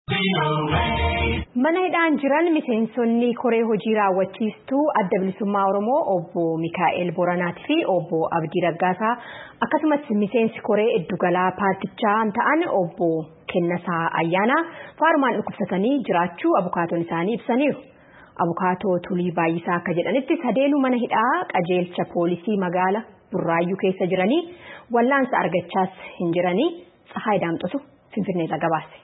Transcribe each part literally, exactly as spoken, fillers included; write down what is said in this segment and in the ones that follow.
Mana hidhaan jiran miseensonni koree hojii raawwachiistuu adda bilisummaa Oromoo obbo Mikaa'el Booranaati fi obbo Abdii Raggaasaa akkasumas miseensi koree iddugalaa paartichaa ta'an obbo Kennasaa Ayyaanaa faarumaan dhukkubsatanii jiraachuu abukaatoon isaanii ibsaniiru. Abukaatoo Tulii Baay'isaa akka jedhanitti sadeenu mana hidhaa qajeelcha poolisii magaala Burraayyuu keessa jiranii wallaansa argachaas hin jiranii Tsahaay Daamxotu Finfinneerraa gabaase.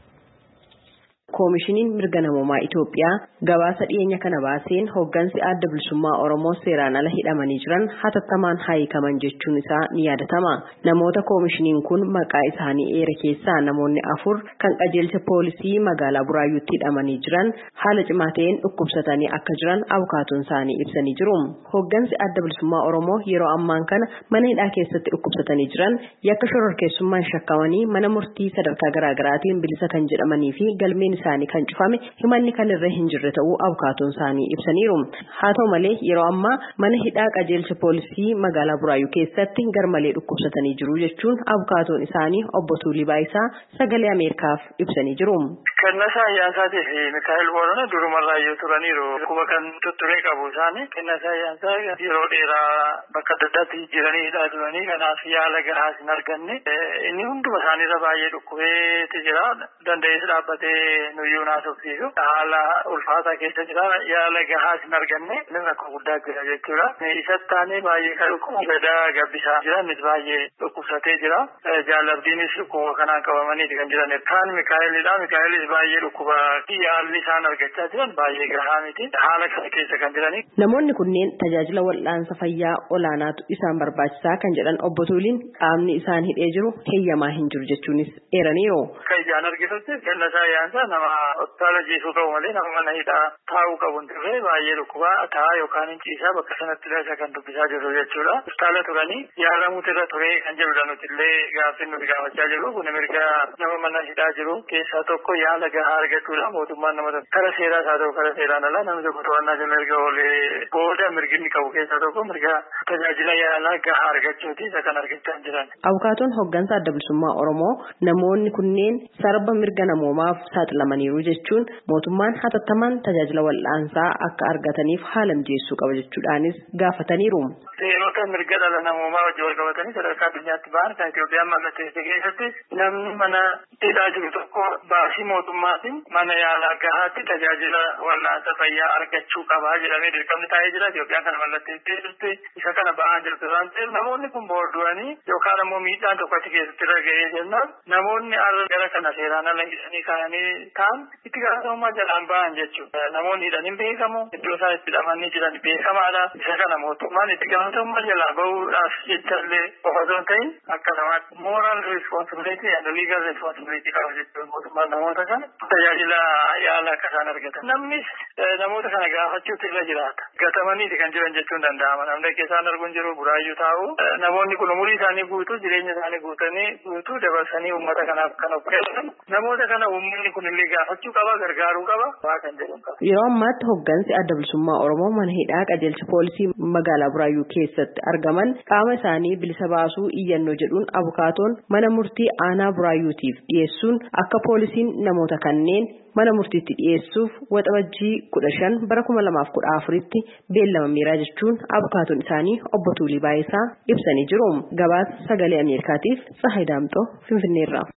Koomishiniin mirga namummaa Itoophiyaa gabaasa dhiyeenya kana baaseen hoggansi adda bilisummaa Oromoo seeraan ala hidhamanii jiran hatattamaan hiikaman jechuun isaa ni yaadatama. Namoota koomishiniin kun maqaa isaanii eere keessaa namoonni afur kan qajeelcha poolisii magaalaa Buraayyuutti hidhamanii jiran haala cimaa ta'een dhukkubsatanii akka jiran abukaatoon isaanii ibsanii jiru. Hoggansi adda bilisummaa Oromoo yeroo ammaan kana mana hidhaa keessatti dhukkubsatanii jiran yakka shororkeessummaan shakkamanii mana murtii sadarkaa garaagaraatiin bilisa kan jedhamanii fi galmeen isaanii kan cufame himanni kan irra hin jirre ta'uu abukaatoon isaanii ibsaniiru. Haa ta'u malee yeroo ammaa mana hidhaa qajeelcha poolisii magaalaa Buraayyuu keessatti garmalee dhukkubsatanii jiru jechuun abukaatoon isaanii obbo Tulii Baay'isaa sagalee Ameerikaaf ibsanii jiru. Kennasaa Ayyaansaa fi Mikaa'el Boorana durumarraa yoo turaniiru kuma kan tutturee qabu isaanii Kennasaa Ayyaansaa yeroo dheeraa bakka adda addaatti jiraniidha turanii kanaaf yaala gahaas hin arganne inni hunduma isaaniirra baay'ee dhukkubeeti jira danda'ees dhaabbatee nuyyuu naasofsiisu haala ulfaataa keessa jira yaala gahaas hin arganne inni rakkoo guddaa jira jechuudha. Isatti taanee baay'ee kan dhukkubu gadaa gabbisaa jira innis baay'ee dhukkubsatee jira jaalabdiinis dhukkuba kanaan qabamaniiti kan jiran kaan Mikaa'elidha Mikaa'elis baay'ee dhukkuba yaalli isaan argachaa jiran baay'ee gahaa miti haala kana keessa kan jirani. Namoonni kunneen tajaajila wal'aansa fayyaa olaanaatu isaan barbaachisaa kan jedhan obbo Tuliin qaamni isaan hidhee jiru heeyyamaa hin jiru jechuunis eeraniiru. Kan ijaan argitutti Kennasaa Ayyaansaa nama hospitaala jiisuu qabu malee nama mana hidhaa taa'uu qabu hin turre baay'ee dhukkuba taa'aa yookaan hin ciisaa bakka sanatti isa kan dubbisaa jiru jechuudha. Hospitaala turanii yaalamuutu irra ture kan jedhudha nuti illee gaaffii nuti gaafachaa jiru kun mirga nama mana hidhaa jiru keessaa tokko yaala gahaa argachuudha mootummaan nama kara seeraa isaa ta'u kara seeraan alaa namni tokko to'annaa jala mirga oolee booda mirgi inni qabu keessaa tokko mirga tajaajila yaalaa gahaa argachuuti isa kan argachaa jiran. Abukaatoon hoggansa adda bilisummaa Oromoo namoonni kunneen sarba mirga namoomaaf saaxilamaniiru jechuun mootummaan hatattamaan tajaajila wal'aansaa akka argataniif haala mijeessuu qaba jechuudhaanis gaafataniiru. Seerota mirga dhala namoomaa wajjin wal qabatanii sadarkaa addunyaatti ba'an kan Itoophiyaan mallatteessite keessatti namni mana hidhaa jiru tokko baasii mootummaatiin mana yaalaa gahaatti tajaajila wal'aansa fayyaa argachuu qabaa jedhamee dirqamni taa'ee jira. Itoophiyaan kana mallatteessitee jirti isa kana ba'aa jirtu waan ta'eef namoonni kun boordu'anii yookaan ammoo miidhaan tokkotti keessatti irra ga'ee jennaan namoonni gara kana seeraan ala hidhanii kaa'anii ta'an itti gaafatamummaa jalaan ba'an jechuudha. Namoonni hidhanii beekamu iddoo isaan itti hidhamanii jiran beekamaadha. Isa kana mootummaan itti gaafatamummaa jalaa bahuudhaaf jechallee qofa osoo hin ta'in akka namaatti moral responsibility and legal responsibility qaba jechuudha mootummaan namoota kana tajaajila yaala akka isaan argatan. Namnis namoota kana gaafachuutu irra jiraata. Gatamaniiti kan jiran jechuun danda'ama. Namni keessaan arguun jiru Buraayyuu taa'u namoonni kun umurii isaanii guutuu jireenya isaanii guutanii guutuu dabarsanii uummata kanaaf kan of kennan namoota kana uummanni kun illee gaafachuu qaba gargaaruu qaba waa kan jedhamu qaba. Yeroo ammaatti hoggansi adda bilisummaa Oromoo mana hidhaa qajeelcha poolisii magaalaa Buraayyuu keessatti argaman qaama isaanii bilisa baasuu iyyannoo jedhuun abukaatoon mana murtii aanaa Buraayyuutiif dhiyeessuun akka poolisiin namoota kanneen mana murtiitti dhiyeessuuf waxabajjii kudha shan bara kuma lamaaf kudha afuritti beellamameera jechuun abukaatoon isaanii obbo Tulii Baay'isaa ibsanii jiru. Gabaasa sagalee Ameerikaatiif Tsahaay Daamxoo Finfinneerraa.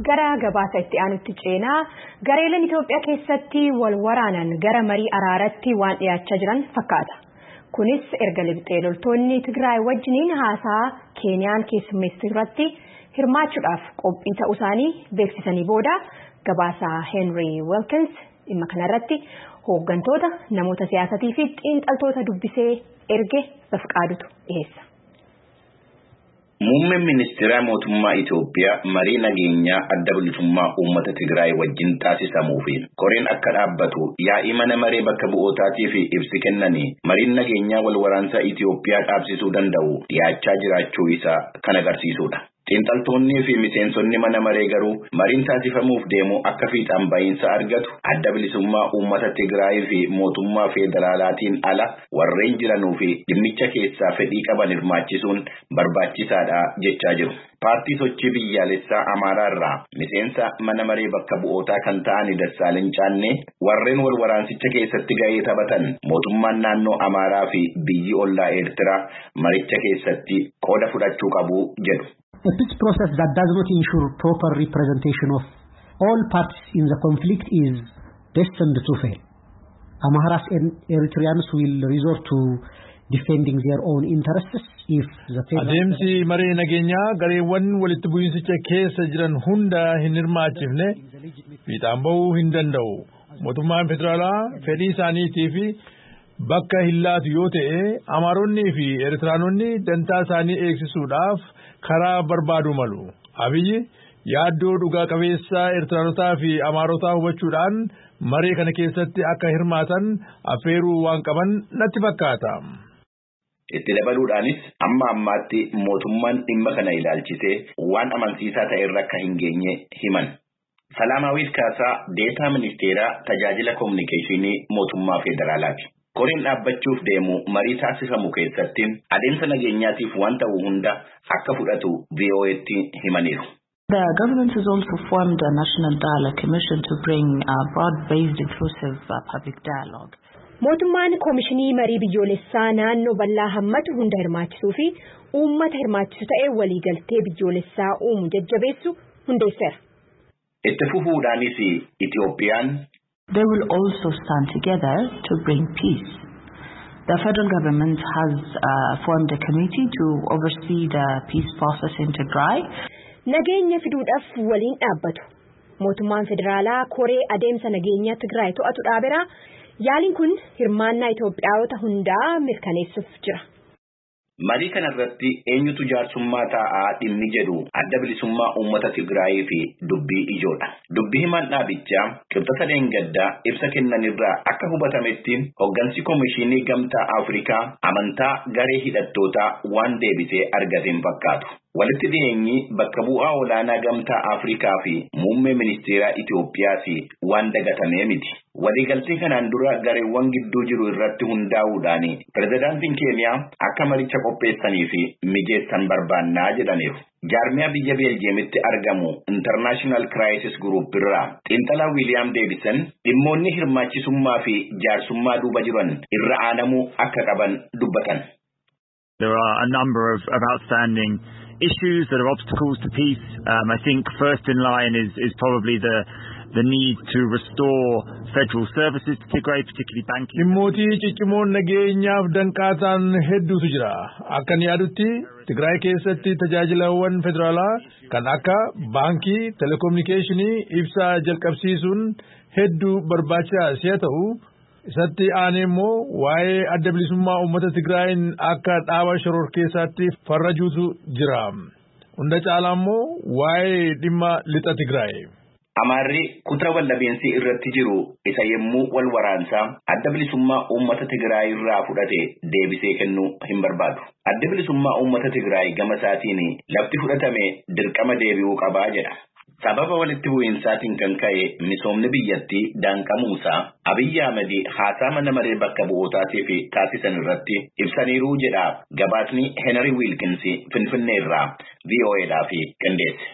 gara gabaasa itti aanutti ceenaa gareeleen Itoophiyaa keessatti wal waraanan gara marii araaratti waan dhiyaachaa jiran fakkaata. Kunis erga libxee loltoonni Tigraay wajjiniin haasaa Keeniyaan keessummeessitu irratti hirmaachuudhaaf qophii ta'uu isaanii beeksisanii booda gabaasa Henry Wilkins dhimma kanarratti hooggantoota namoota siyaasatii fi xiinxaltoota dubbisee erge bafqaadutu dhiyeessa. Muummeen ministeera mootummaa Itoophiyaa marii nageenyaa adda bilisummaa uummata Tigraay wajjin taasifamuu fi koreen akka dhaabbatu yaa'ii mana maree bakka bu'ootaatii fi ibsi kennanii mariin nageenyaa wal waraansa Itoophiyaa dhaabsisuu danda'u dhiyaachaa jiraachuu isaa kan agarsiisudha. Xiinxaltoonni fi miseensonni mana maree garuu mariin taasifamuuf deemu akka fiixaan ba'iinsa argatu adda bilisummaa uummata Tigraay fi mootummaa federaalaatiin ala warreen jiranuu fi dhimmicha keessaa fedhii qaban hirmaachisuun barbaachisaadha jechaa jiru. Paartii sochii biyyaalessaa Amaaraa irraa miseensa mana maree bakka bu'ootaa kan ta'an Dassaaleny Caannee warreen wal waraansicha keessatti gahee taphatan mootummaan naannoo Amaaraa fi biyyi ollaa Eertiraa maricha keessatti qooda fudhachuu qabu jedhu. A peace process that does not ensure proper representation of all parties in the conflict is destined to fail. Amharas and Eritreans will resort to defending their own interests if the adeemsi marii nageenyaa gareewwan walitti bu'iinsicha keessa jiran hunda hin hirmaachifne fiixaan ba'uu hin danda'u. Mootummaan federaalaa fedhii isaaniitii fi bakka hin laatu yoo ta'e Amaaronni fi Eritiraanonni dantaa isaanii eegsisuudhaaf karaa barbaadu malu. Abiyyi yaaddoo dhugaa qabeessa Eritiraanotaa fi Amaarotaa hubachuudhaan marii kana keessatti akka hirmaatan affeeruu waan qaban natti fakkaata. Itti dabaluudhaanis amma ammaatti mootummaan dhimma kana ilaalchisee waan amansiisaa ta'e irra akka hin geenye himan. Salaamaawwiit Kaasaa deetaa ministeeraa tajaajila kominikeeshinii mootummaa federaalaati. Koreen dhaabbachuuf deemu marii taasifamu keessatti adeemsa nageenyaatiif waan ta'u hunda akka fudhatu V O A'tti himaniiru. The government has also formed a national dialogue commission to bring a broad-based inclusive uh, public dialogue. Mootummaan koomishinii marii biyyoolessaa naannoo bal'aa hammatu hunda hirmaachisuu fi uummata hirmaachisu ta'ee waliigaltee biyyoolessaa uumu jajjabeessu hundeesseera. Itti fufuudhaanis Itoophiyaan they will also stand together to bring peace. The federal government has uh, formed a committee to oversee the peace process in Tigray. Nageenya fiduudhaaf waliin dhaabbatu. Mootummaan federaalaa koree adeemsa nageenya Tigraay to'atu dhaabeera. Yaaliin kun hirmaannaa Itoophiyaawota hundaa mirkaneessuuf jira. Marii kanarratti eenyutu jaarsummaa taa'aa dhimmi jedhu adda bilisummaa uummata Tigraay fi dubbii ijoodha. Dubbii himaan dhaabichaa qibxata dheengaddaa ibsa kennanirraa akka hubatametti hooggansi koomishinii gamtaa Afrikaa amantaa garee hidhattootaa waan deebisee argateen fakkaatu. Walitti dhiyeenyi bakka bu'aa olaanaa gamtaa Afrikaa fi muummee ministeeraa Itoophiyaas waan dagatamee miti. Waliigaltee kanaan dura gareewwan gidduu jiru irratti hundaa'uudhaan pirezidaantiin Keeniyaa akka maricha qopheessanii fi mijeessan barbaannaa jedhaniiru. Jaarmiyaa biyya Beeljeemitti argamu International Crisis Group irraa xiinxalaa William Davidson dhimmoonni hirmaachisummaa fi jaarsummaa duuba jiran irra aanamuu akka qaban dubbatan. There are a number of, of outstanding issues that are obstacles to peace. Um, I think first in line is, is probably the the need to restore federal services to Tigray, particularly banking. Dhimmooti ciccimoon nageenyaaf danqaataan hedduutu jira. Akka ni yaadutti Tigraay keessatti tajaajilawwan federaalaa kan akka baankii, telekominikeeshinii, ibsaa jalqabsiisuun hedduu barbaachisaa si'a ta'u isatti aanee immoo waa'ee adda bilisummaa uummata Tigraayin akka dhaaba shororkeessaatti farrajuutu jira. Hunda caalaa immoo waa'ee dhimma lixa Tigraay. Amaarri kutaa wallabeensi irratti jiru isa yemmuu wal waraansaa adda bilisummaa uummata Tigraay irraa fudhate deebisee kennuu hin barbaadu. Adda bilisummaa uummata Tigraay gama isaatiin lafti fudhatame dirqama deebi'uu qabaa jedha. Sababa walitti bu'iinsaatiin kan ka'e misoomni biyyattii daanqamuusaa Abiyyi Ahmed haasaa mana maree bakka bu'ootaatiif taasisan irratti ibsaniiru jedha gabaasni Henry Wilkins Finfinnee irraa V O A'dhaaf qindeesse.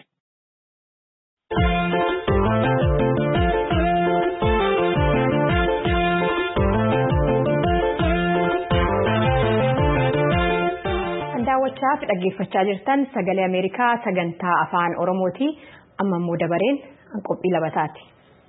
daawwachaa fi dhaggeeffachaa jirtan sagalee Ameerikaa sagantaa afaan Oromooti. amma immoo dabareen qophii labataati.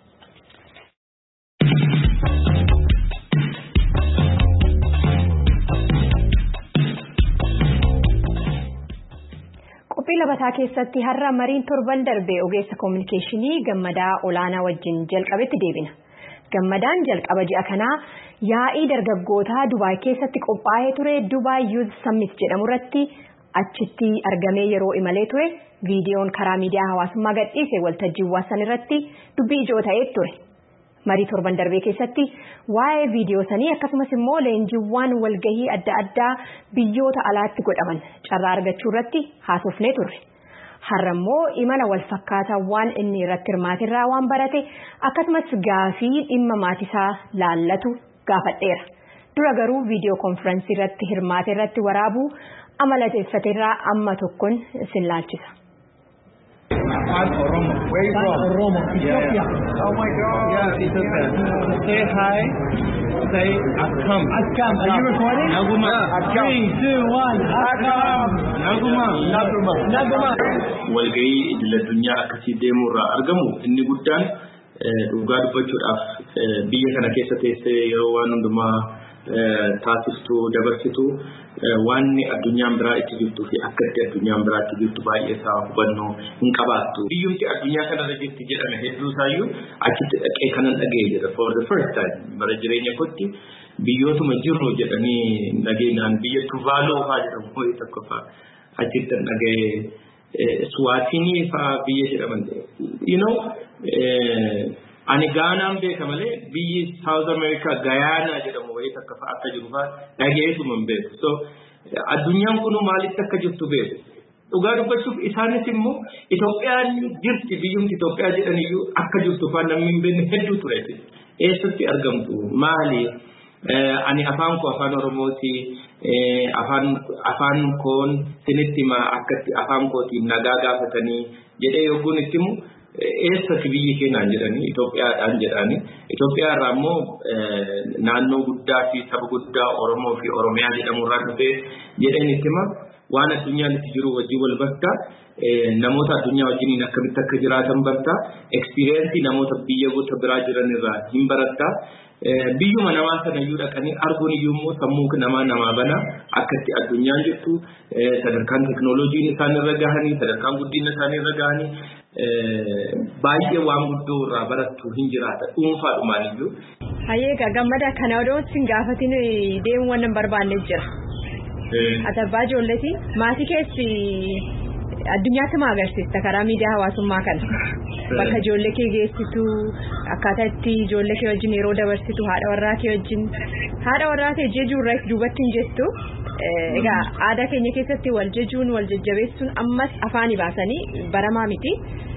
Qophii labataa keessatti har'a mariin torban darbee ogeessa koominikeeshinii Gammadaa Olaanaa wajjin jalqabetti deebina. Gammadaan jalqaba ji'a kanaa yaa'ii dargaggootaa Dubaay keessatti qophaa'ee ture Dubaay Youth Summit jedhamu irratti achitti argamee yeroo imalee ture viidiyoon karaa miidiyaa hawaasummaa gadhiise waltajjiiwwan san irratti dubbii ijoo ta'ee ture. Marii torban darbee keessatti waa'ee viidiyoo sanii akkasumas immoo leenjiiwwan walgahii adda addaa biyyoota alaatti godhaman carraa argachuu irratti haasofnee turre. Har'a immoo imala wal fakkaataa waan inni irratti hirmaatirraa waan barate akkasumas gaafii dhimma maatisaa laallatu gaafadheera. Dura garuu viidiyoo konfiraansii irratti hirmaate irratti waraabuu amalateeffateerraa amma tokkoon sin laalchisa. Afan Oromo. Where you from? Oromo, Ethiopia. Yeah. Oh my God. Yeah, Ethiopia. Say hi. Say Akam. Akam. Are you recording? Naguma. Akam. Three, two, one. Akam. Naguma. Naguma. Naguma. Walgahii idil addunyaa akkasii deemurraa argamu inni guddaan dhugaa dubbachuudhaaf biyya kana keessa teessee yeroo waan hundumaa taasiftu dabarsitu waan addunyaan biraa itti jirtu fi akka itti addunyaan biraa itti jirtu baay'ee isaa hubannoo hin qabaattu. Biyyumti addunyaa kanarra jirti jedhame hedduu isaayyuu achitti dhaqee kanan dhaga'e jedha for the first time bara jireenya kootti biyyootuma jiru jedhanii dhageenyaan biyya Tuvaaloo fa'aa jedhamu ho'i tokko fa'aa achitti dhaga'e Suwaatinii fa'aa biyya jedhaman you know ani Gaanaan beeka malee biyyi South America Guyana jedhamu wayii takka fa'aa akka jiru fa'aa dhageessuma hin beeku. So addunyaan kun maalitti akka jirtu beeku. Dhugaa dubbachuuf isaanis immoo Itoophiyaan jirti biyyumti Itoophiyaa jedhaniyyuu akka jirtu fa'aa namni hin beekne hedduu ture. Eessatti argamtu maali? Ani afaan koo afaan Oromooti afaan afaan koon sinitti ma akkatti afaan kootiin nagaa gaafatanii jedhee yogguun itti immoo eessatti biyyi keenyaan jedhanii Itoophiyaadhaan jedhanii Itoophiyaa irraa immoo naannoo guddaa fi saba guddaa Oromoo fi Oromiyaa jedhamu irraa dhufee jedheen itti hima waan addunyaan itti jiru wajjin wal barta namoota addunyaa wajjiniin akkamitti akka jiraatan barta experience namoota biyya gosa biraa jiran irraa hin baratta biyyuma namaa sana iyyuu dhaqanii arguun iyyuu immoo sammuu namaa namaa bana akkatti addunyaan jirtu sadarkaan teknooloojiin isaan irra gahanii sadarkaan guddina isaanii irra gahanii baay'ee waan guddoo irraa barattu hin jiraata dhuunfaadhumaan iyyuu. Hayyee Gammada kana odoo sin gaafatin deemuu waan barbaanne jira. Atabbaa ijoolleeti maatii keessi addunyaatti maa agarsiista karaa miidiyaa hawaasummaa kana bakka ijoollee kee geessitu akkaataa itti ijoollee kee wajjin yeroo dabarsitu haadha warraa kee wajjin haadha warraa kee jejuu irraa duubatti hin jettu. Egaa aadaa keenya keessatti wal jejuun wal jajjabeessuun ammas afaanii baasanii baramaa miti.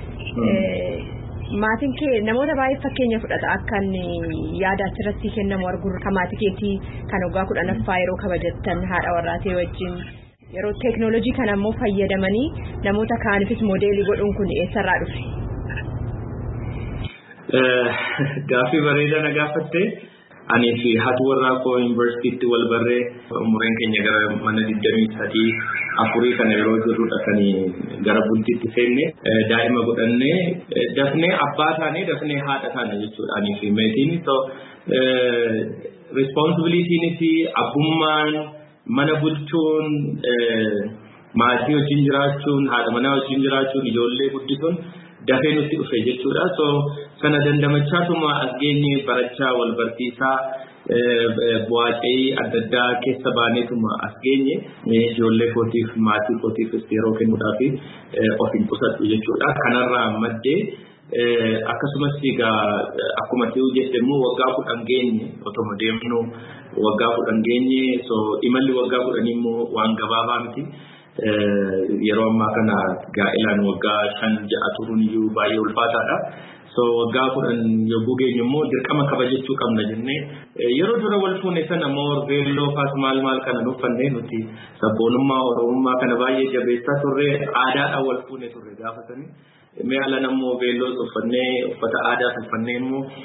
Maatiin kee namoota baay'ee fakkeenya fudhata akkan yaada achirratti kennamu arguurra kan maatii keetii kan waggaa kudhanaffaa yeroo kabajattan haadha warraatee wajjin yeroo teeknooloojii kana immoo fayyadamanii namoota kaanifis moodeelii godhuun kun eessarraa dhufe? Gaaffii bareedaa na gaafatte. Ani fi haati warraa koo yuunivarsiitiitti wal barree umureen keenya gara mana digdamii sadii afurii kana yeroo jirrudha kan gara bultiitti seenne daa'ima godhannee dafnee abbaa taanee dafnee haadha taana jechuudha ani fi meetiin so responsibiliitiinis abbummaan mana bulchuun maatii wajjin jiraachuun haadha manaa wajjin jiraachuun ijoollee guddisuun dafee nutti dhufe jechuudha. So sana dandamachaatuma as geenye barachaa wal barsiisaa bu'aacee adda addaa keessa baaneetuma as geenye ijoollee kootiif maatii kootiif yeroo kennuudhaaf of hin qusadhu jechuudha. Kanarraa maddee akkasumas egaa akkuma ta'u jette immoo waggaa kudhan geenye otoma deemnu waggaa kudhan geenye so imalli waggaa kudhanii immoo waan gabaabaa miti. Yeroo ammaa kana gaa'elaan waggaa shan ja'a turuun iyyuu baay'ee ulfaataadha. So waggaa kudhan yogguu geenyu immoo dirqama kabajachuu qabna jennee yeroo dura wal fuune sana immoo veelloo faas maal maal kana nuffannee nuti sabboonummaa oromummaa kana baay'ee jabeessaa turre aadaadhaan wal fuune turre gaafatanii mee ala nammoo veelloo uffannee uffata aadaa uffannee immoo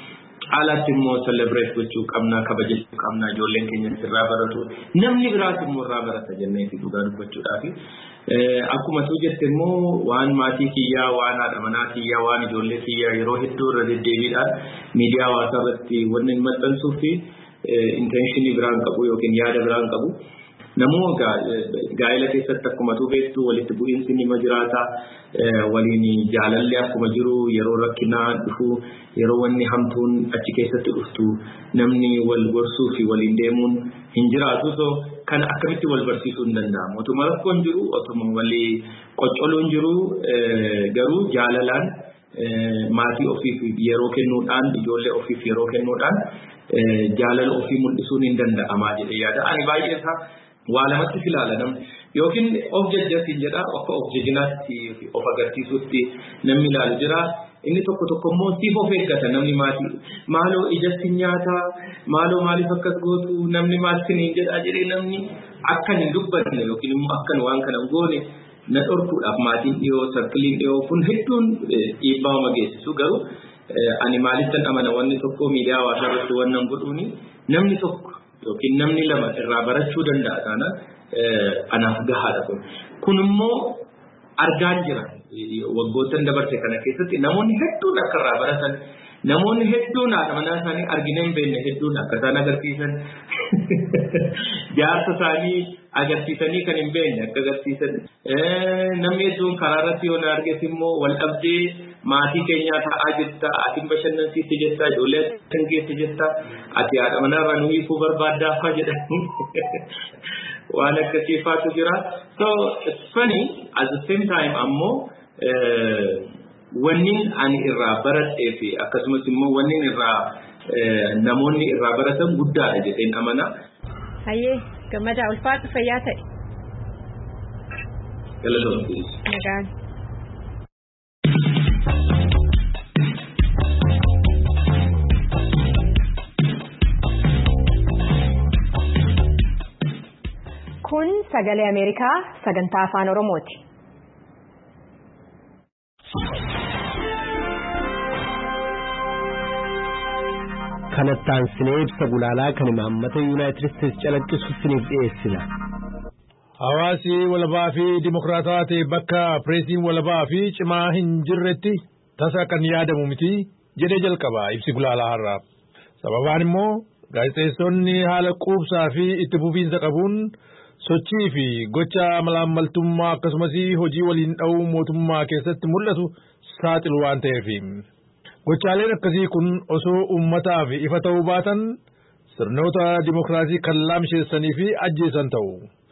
caalaatti immoo celebrate gochuu qabna kabajachuu qabna ijoolleen keenya irraa baratu namni biraas immoo irraa barata jenneeti dhugaa dubbachuudhaafi akkuma tu jette immoo waan maatii kiyyaa waan haadha manaa kiyyaa waan ijoollee kiyyaa yeroo hedduu irra deddeebiidhaan miidiyaa hawaasaa irratti wanni maxxansuu fi intentionii biraan qabu yookiin yaada biraan qabu namoo gaa'ela keessatti akkuma tu beektu walitti bu'iinsi ni jiraata waliin jaalallee akkuma jiru yeroo rakkinaa dhufu yeroo wanni hamtuun achi keessatti dhuftu namni wal gorsuu fi waliin deemuun hin jiraatu so kan akkamitti wal barsiisuu hin danda'amu otuma rakkoon jiru otuma walii qoccoluun jiru garuu jaalalaan maatii ofiif yeroo kennuudhaan ijoollee ofiif yeroo kennuudhaan jaalala ofii mul'isuun hin danda'amaa jedhee yaada ani baay'ee isaa waa lamatti filaala namni yookiin of jajjatiin jedha akka of jajinaatti of agarsiisutti namni ilaalu jira inni tokko tokko immoo siif of eeggata namni maatii maaloo ijatti nyaata maaloo maaliif akkas gootu namni maal siniin jedha jedhee namni akkan hin dubbanne yookiin immoo akkan waan kana goone na dhorkuudhaaf maatiin dhiyoo sarkiliin dhiyoo kun hedduun dhiibbaa uma geessisu garuu ani maalittan amana wanni tokko miidiyaa hawaasaa irratti wannan godhuuni namni tokko yookiin namni lama irraa barachuu danda'a taana anaaf gahaadha kun kun immoo argaan jira waggoottan dabarse kana keessatti namoonni hedduun akka irraa baratan namoonni hedduun haadha manaa isaanii argina hin beekne hedduun akka isaan agarsiisan jaarsa isaanii agarsiisanii kan hin beekne akka agarsiisan namni hedduun karaa irratti yoo na arges immoo wal dhabdee maatii keenyaa ta'aa jirta ati bashannansiiste jetta ijoollee kan geesse jetta ati haadha manarraa nu hiikuu barbaaddaa faa jedhanii waan akkasii faatu jira so it's funny at the same time ammoo wannin ani irraa baradhee fi akkasumas immoo wannin irraa namoonni irraa baratan guddaadha jedheen amana. Hayyee gammadaa ulfaatu fayyaa ta'e. Galatoomti. Nagaan. Kun sagalee Ameerikaa sagantaa afaan Oromooti. Kanattaan sinee ibsa gulaalaa kan imaammata Yuunaayitid Isteetsi calaqqisu siniif dhiyeessina. Hawaasi walabaa fi dimokiraataa ta'e bakka pireesiin walabaa fi cimaa hin jirretti tasa kan yaadamu miti jedhee jalqaba ibsi gulaalaa har'aa. Sababaan immoo gaazexeessonni haala quubsaa fi itti fufiinsa qabuun sochii fi gocha malaammaltummaa akkasumas hojii waliin dha'uu mootummaa keessatti mul'atu saaxilu waan ta'eef. Gochaaleen akkasii kun osoo uummataaf ifa ta'uu baatan sirnoota dimokiraasii kan laamsheessanii fi ajjeesan ta'u.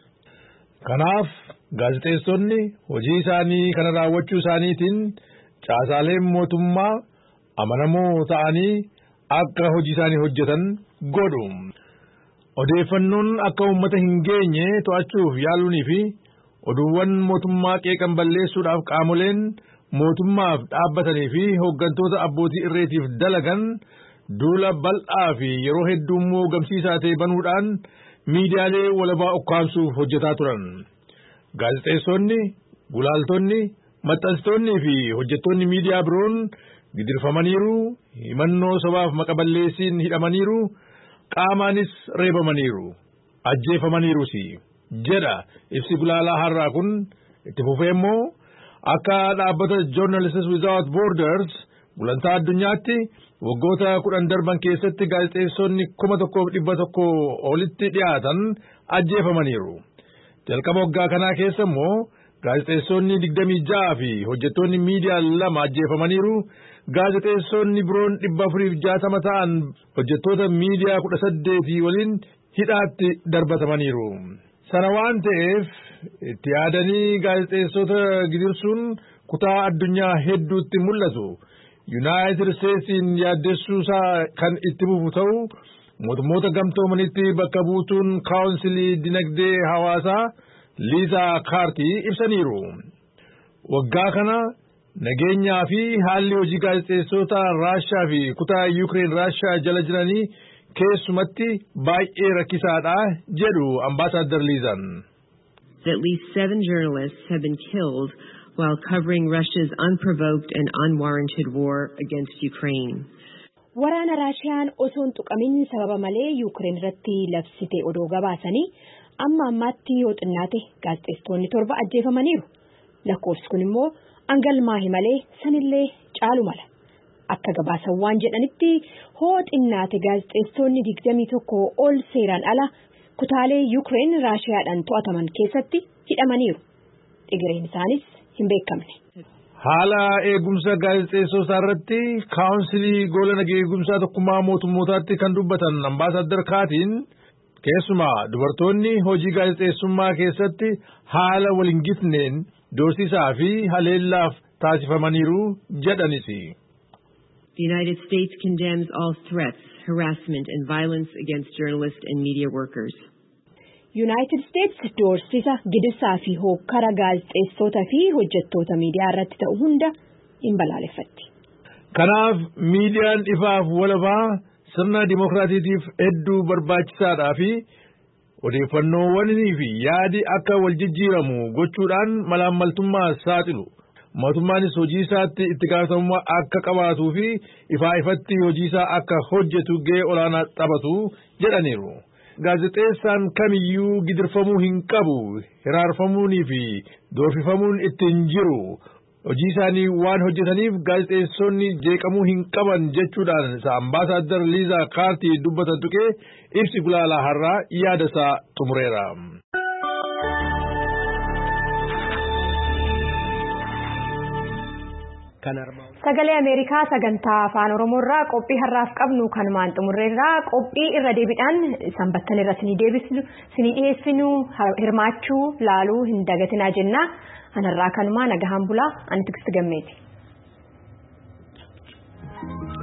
Kanaaf gaazexeessonni hojii isaanii kana raawwachuu isaaniitiin caasaaleen mootummaa amanamoo ta'anii akka hojii isaanii hojjetan godhu. Odeeffannoon akka uummata hin geenye to'achuuf yaaluunii fi oduuwwan mootummaa qeeqan balleessuudhaaf qaamoleen mootummaaf dhaabbatanii fi hooggantoota abbootii irreetiif dalagan duula bal'aa fi yeroo hedduu immoo gamsiisaa ta'e banuudhaan miidiyaalee walabaa ukkaamsuuf hojjetaa turan. Gaazexeessonni, gulaaltonni, maxxansitoonnii fi hojjettoonni miidiyaa biroon gidirfamaniiru, himannoo sobaaf maqaballeessiin hidhamaniiru, qaamaanis reebamaniiru, ajjeefamaniirus jedha ibsi gulaalaa har'aa kun itti fufee immoo akka dhaabbata Journalists Without Borders gulantaa addunyaatti waggoota kudhan darban keessatti gaazexeessonni kuma tokkoof dhibba tokko olitti dhiyaatan ajjeefamaniiru. Jalqaba waggaa kanaa keessa immoo gaazexeessonni digdamii ja'a fi hojjettoonni miidiyaa lama ajjeefamaniiru. Gaazexeessonni biroon dhibba afuriif jaatama ta'an hojjettoota miidiyaa kudha saddeetii waliin hidhaatti darbatamaniiru. Sana waan ta'eef itti yaadanii gaazexeessota gidirsuun kutaa addunyaa hedduutti mul'atu. Yuunaayitid Isteetsiin yaaddessuusaa kan itti fufu ta'u mootummoota gamtoomanitti bakka buutuun kaawunsilii dinagdee hawaasaa Liizaa Kaartii ibsaniiru. Waggaa kana nageenyaa fi haalli hojii gaazexeessota Raashaa fi kutaa Yuukireen Raashaa jala jiranii keessumatti baay'ee rakkisaadha jedhu Ambaasaadar Liizaan. At least seven journalists have been killed while covering Russia's unprovoked and unwarranted war against Ukraine. Waraana Raashiyaan osoon tuqamin sababa malee Yuukireen irratti labsite odoo gabaasanii amma ammaatti yoo xinnaate gaazexeessitoonni torba ajjeefamaniiru. Lakkoofsi kun immoo angalmaa himalee sanillee caalu mala. Akka gabaasawwan jedhanitti hoo xinnaate gaazexeessitoonni digdamii tokko ol seeraan ala kutaalee Yuukireen Raashiyaadhaan to'ataman keessatti hidhamaniiru. Tigireen isaanis hin beekamne. Haala eegumsa gaazexeessotaa irratti kaawunsilii gola nageenya eegumsaa tokkummaa mootummootaatti kan dubbatan ambaasaadar Kaatiin keessumaa dubartoonni hojii gaazexeessummaa keessatti haala waliin gitneen doorsisaa fi haleellaaf taasifamaniiru jedhanisi. The United States condemns all threats, harassment and violence against journalists and media workers. United States doorsisa gidirsaa fi hokkara gaazexeessota fi hojjettoota miidiyaa irratti ta'u hunda hin balaaleffatti. Kanaaf miidiyaan ifaaf walabaa sirna dimokiraatiitiif hedduu barbaachisaadhaa fi odeeffannoowwanii fi yaadi akka wal jijjiiramu gochuudhaan malaammaltummaa saaxilu. Mootummaanis hojii isaatti itti gaafatamummaa akka qabaatuu fi ifaa ifatti hojii isaa akka hojjetu gahee olaanaa taphatu jedhaniiru. Gaazexeessaan kamiyyuu gidirfamuu hin qabu, hiraarfamuunii fi doorsifamuun itti hin jiru. Hojii isaanii waan hojjetaniif gaazexeessonni jeeqamuu hin qaban jechuudhaan isa ambaasaadar Liizaa Kaartii dubbatan tuqee ibsi gulaalaa har'aa yaada isaa xumureera. Sagalee Ameerikaa sagantaa afaan Oromoo irraa qophii har'aaf qabnu kanumaan xumurreerraa qophii irra deebiidhaan sanbattan irra sinii deebisnu sinii dhiyeessinu hirmaachuu laaluu hin dagatinaa jenna. Anarraa kanumaa nagahaan bulaa ani Tiksiti Gammeeti.